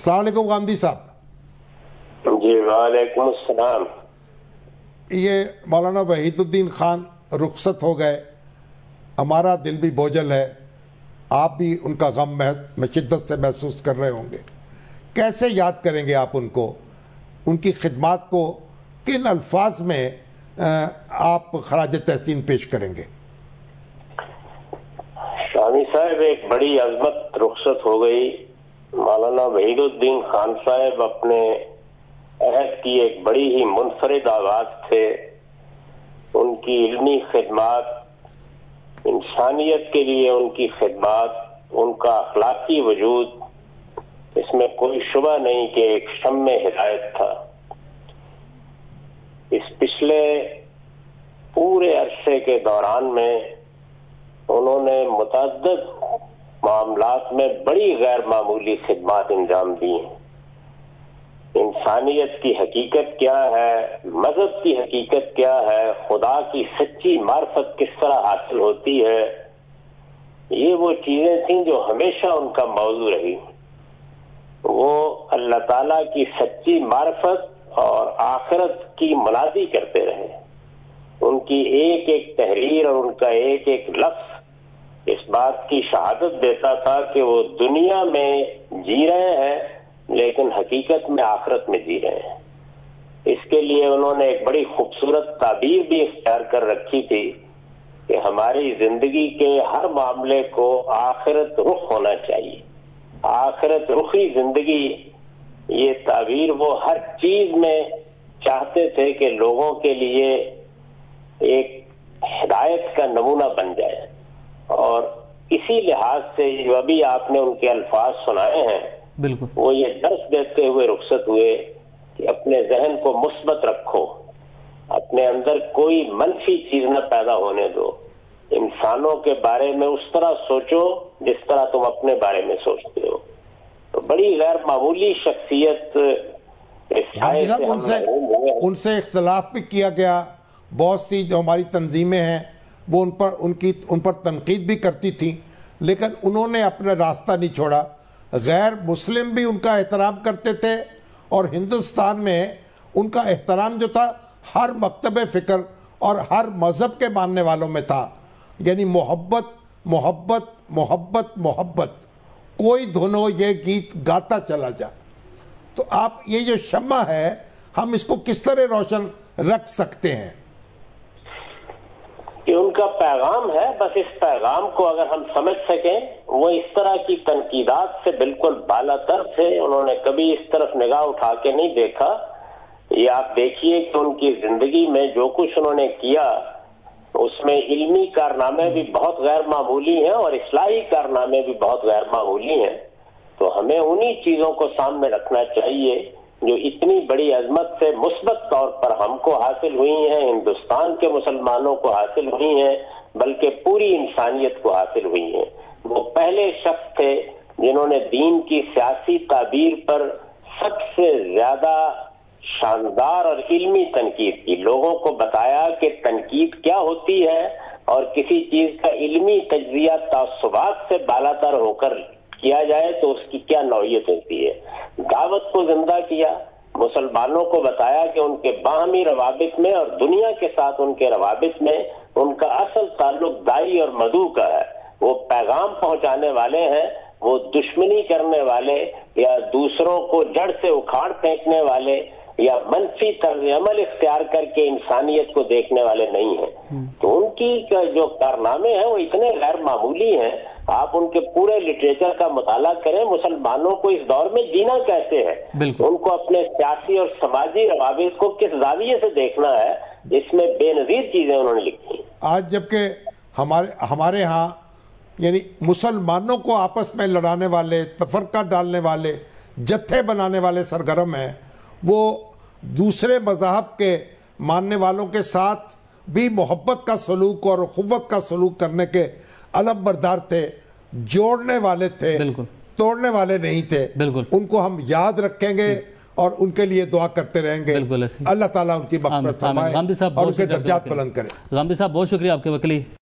السلام علیکم غامدی صاحب۔ جی وعلیکم السلام۔ یہ مولانا وحید الدین خان رخصت ہو گئے، ہمارا دل بھی بوجھل ہے، آپ بھی ان کا غم میں شدت سے محسوس کر رہے ہوں گے۔ کیسے یاد کریں گے آپ ان کو، ان کی خدمات کو کن الفاظ میں آپ خراج تحسین پیش کریں گے؟ شامی صاحب، ایک بڑی عظمت رخصت ہو گئی۔ مولانا وحید الدین خان صاحب اپنے عہد کی ایک بڑی ہی منفرد آواز تھے۔ ان کی علمی خدمات، انسانیت کے لیے ان کی خدمات، ان کا اخلاقی وجود، اس میں کوئی شبہ نہیں کہ ایک شمع ہدایت تھا۔ اس پچھلے پورے عرصے کے دوران میں انہوں نے متعدد معاملات میں بڑی غیر معمولی خدمات انجام دی ہیں۔ انسانیت کی حقیقت کیا ہے، مذہب کی حقیقت کیا ہے، خدا کی سچی معرفت کس طرح حاصل ہوتی ہے، یہ وہ چیزیں تھیں جو ہمیشہ ان کا موضوع رہی۔ وہ اللہ تعالیٰ کی سچی معرفت اور آخرت کی منادی کرتے رہے۔ ان کی ایک ایک تحریر اور ان کا ایک ایک لفظ اس بات کی شہادت دیتا تھا کہ وہ دنیا میں جی رہے ہیں لیکن حقیقت میں آخرت میں جی رہے ہیں۔ اس کے لیے انہوں نے ایک بڑی خوبصورت تعبیر بھی اختیار کر رکھی تھی کہ ہماری زندگی کے ہر معاملے کو آخرت رخ ہونا چاہیے، آخرت رخی زندگی۔ یہ تعبیر وہ ہر چیز میں چاہتے تھے کہ لوگوں کے لیے ایک ہدایت کا نمونہ بن جائے، اور اسی لحاظ سے جو ابھی آپ نے ان کے الفاظ سنائے ہیں، بالکل وہ یہ درس دیتے ہوئے رخصت ہوئے کہ اپنے ذہن کو مثبت رکھو، اپنے اندر کوئی منفی چیز نہ پیدا ہونے دو، انسانوں کے بارے میں اس طرح سوچو جس طرح تم اپنے بارے میں سوچتے ہو۔ تو بڑی غیر معمولی شخصیت۔ ان سے اختلاف بھی کیا گیا، بہت سی جو ہماری تنظیمیں ہیں وہ ان پر تنقید بھی کرتی تھیں، لیکن انہوں نے اپنا راستہ نہیں چھوڑا۔ غیر مسلم بھی ان کا احترام کرتے تھے، اور ہندوستان میں ان کا احترام جو تھا ہر مکتب فکر اور ہر مذہب کے ماننے والوں میں تھا، یعنی محبت محبت محبت محبت، کوئی دھنو یہ گیت گاتا چلا جا۔ تو آپ یہ جو شمع ہے، ہم اس کو کس طرح روشن رکھ سکتے ہیں؟ کہ ان کا پیغام ہے، بس اس پیغام کو اگر ہم سمجھ سکیں، وہ اس طرح کی تنقیدات سے بالکل بالا تر تھے۔ انہوں نے کبھی اس طرف نگاہ اٹھا کے نہیں دیکھا۔ یہ آپ دیکھیے کہ ان کی زندگی میں جو کچھ انہوں نے کیا، اس میں علمی کارنامے بھی بہت غیر معمولی ہیں اور اصلاحی کارنامے بھی بہت غیر معمولی ہیں۔ تو ہمیں انہی چیزوں کو سامنے رکھنا چاہیے جو اتنی بڑی عظمت سے مثبت طور پر ہم کو حاصل ہوئی ہیں، ہندوستان کے مسلمانوں کو حاصل ہوئی ہیں، بلکہ پوری انسانیت کو حاصل ہوئی ہیں۔ وہ پہلے شخص تھے جنہوں نے دین کی سیاسی تعبیر پر سب سے زیادہ شاندار اور علمی تنقید کی، لوگوں کو بتایا کہ تنقید کیا ہوتی ہے اور کسی چیز کا علمی تجزیہ تعصبات سے بالاتر ہو کر کیا جائے تو اس کی کیا نوعیت ہوتی ہے۔ دعوت کو زندہ کیا، مسلمانوں کو بتایا کہ ان کے باہمی روابط میں اور دنیا کے ساتھ ان کے روابط میں ان کا اصل تعلق دائی اور مدعو کا ہے۔ وہ پیغام پہنچانے والے ہیں، وہ دشمنی کرنے والے یا دوسروں کو جڑ سے اکھاڑ پھینکنے والے یا منفی طرز عمل اختیار کر کے انسانیت کو دیکھنے والے نہیں ہیں۔ تو ان کی جو کارنامے ہیں وہ اتنے غیر معمولی ہیں۔ آپ ان کے پورے لٹریچر کا مطالعہ کریں، مسلمانوں کو اس دور میں جینا کیسے ہے، ان کو اپنے سیاسی اور سماجی روابط کو کس زاویے سے دیکھنا ہے، اس میں بے نظیر چیزیں انہوں نے لکھی ہیں۔ آج جبکہ ہمارے ہاں یعنی مسلمانوں کو آپس میں لڑانے والے، تفرقہ ڈالنے والے، جتھے بنانے والے سرگرم ہیں، وہ دوسرے مذاہب کے ماننے والوں کے ساتھ بھی محبت کا سلوک اور اخوت کا سلوک کرنے کے علم بردار تھے، جوڑنے والے تھے، توڑنے والے نہیں تھے۔ ان کو ہم یاد رکھیں گے اور ان کے لیے دعا کرتے رہیں گے۔ اللہ تعالیٰ ان کی مغفرت فرمائے اور ان کے درجات بلند کرے۔ غامدی صاحب بہت شکریہ آپ کے وکیلی